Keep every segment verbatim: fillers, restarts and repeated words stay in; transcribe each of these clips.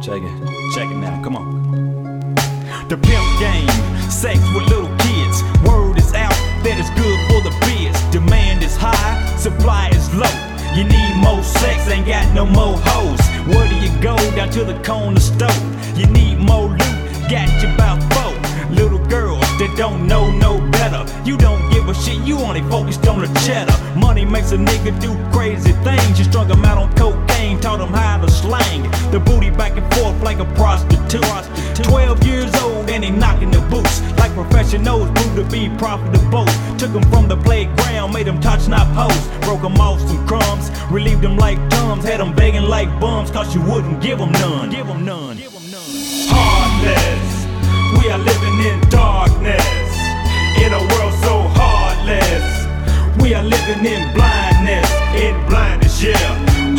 Check it, check it now, come on. The pimp game, sex with little kids. Word is out that it's good for the biz. Demand is high, supply is low. You need more sex, ain't got no more hoes. Where do you go? Down to the corner store. You need more loot, got you about four. Little girls that don't know no better. You don't give a shit, you only focused on the cheddar. Money makes a nigga do crazy things. You strung him out on cocaine, taught him how to slang the booty back and forth like a prostitute. Twelve years old and he knocking the boots like professionals, grew to be profitable. Took him from the playground, made him touch not hoes. Broke him off some crumbs, relieved him like Tums. Had him begging like bums, cause you wouldn't give him none. Give him none. Heartless, we are living in darkness, in a world so heartless. We are living in blindness, in blindness, yeah.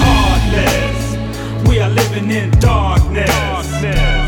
Heartless, we are living in darkness, darkness.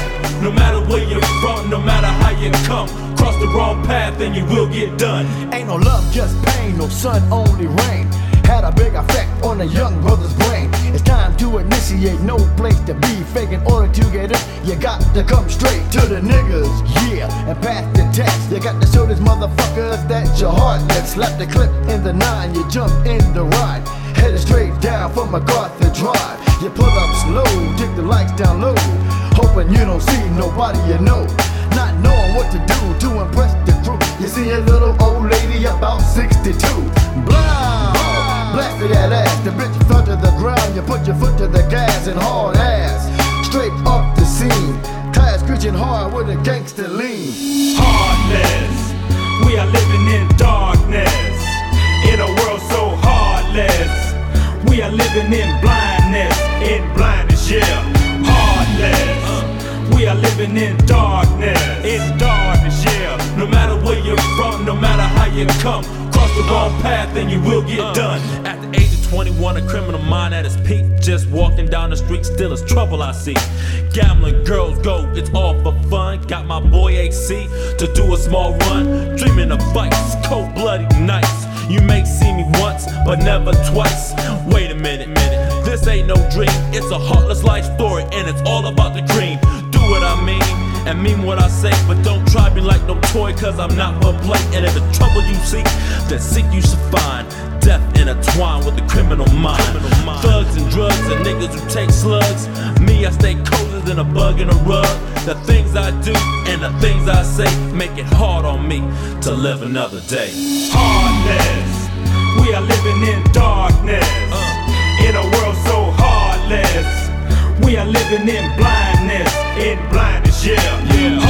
No matter where you're from, no matter how you come, cross the wrong path and you will get done. Ain't no love, just pain, no sun, only rain. Had a big effect on a young brother's brain. It's time to initiate, no place to be fake. In order to get it, you got to come straight to the niggas, yeah, and pass the test. You got to show these motherfuckers that you're heartless. Slap the clip in the nine, you jump in the ride, headed straight down from MacArthur Drive. You pull up slow, take the lights down low, hoping you don't see nobody you know. Not knowing what to do to impress the crew. You see a little old lady about sixty-two. Blind, blasted that ass, the bitch fell to the ground. You put your foot to the gas and hauled ass straight up the scene. Tires screeching hard with a gangster lean. Heartless, we are living in darkness, in a world so heartless. We are living in blindness, in blindness, yeah. Heartless, uh, we are living in darkness, in darkness, yeah. No matter where you're from, no matter how you come, cross the wrong path and you will get uh, done. At the age of twenty-one, a criminal mind at its peak. Just walking down the street, still is trouble I see. Gambling, girls go, it's all for fun. Got my boy A C to do a small run. Dreaming of fights, cold bloody nights. You may see me once, but never twice. Wait a minute, minute. This ain't no dream. It's a heartless life story, and it's all about the cream. Do what I mean, and mean what I say. But don't try me like no toy, cause I'm not for play. And if the trouble you seek, then seek you should find. Death intertwined with the criminal mind. criminal mind. Thugs and drugs and niggas who take slugs. Me, I stay colder than a bug in a rug. The things I do and the things I say make it hard on me to live another day. Heartless, we are living in darkness, uh, in a world so heartless. We are living in blindness, in blindness, yeah. yeah.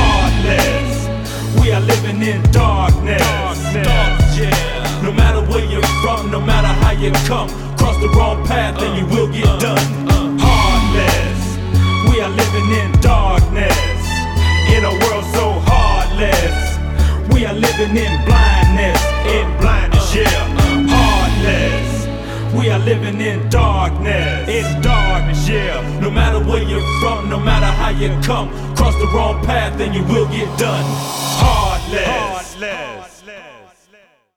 Heartless, we are living in darkness, darkness. darkness yeah. No matter where you're from, no matter how you come, cross the wrong path uh, and you will get uh, done. Uh, Heartless, we are living in darkness, in a world so heartless. We are living in blindness, in blindness, yeah. Heartless, we are living in darkness, in darkness, yeah. No matter where you're from, no matter how you come, cross the wrong path and you will get done. Heartless. Heartless.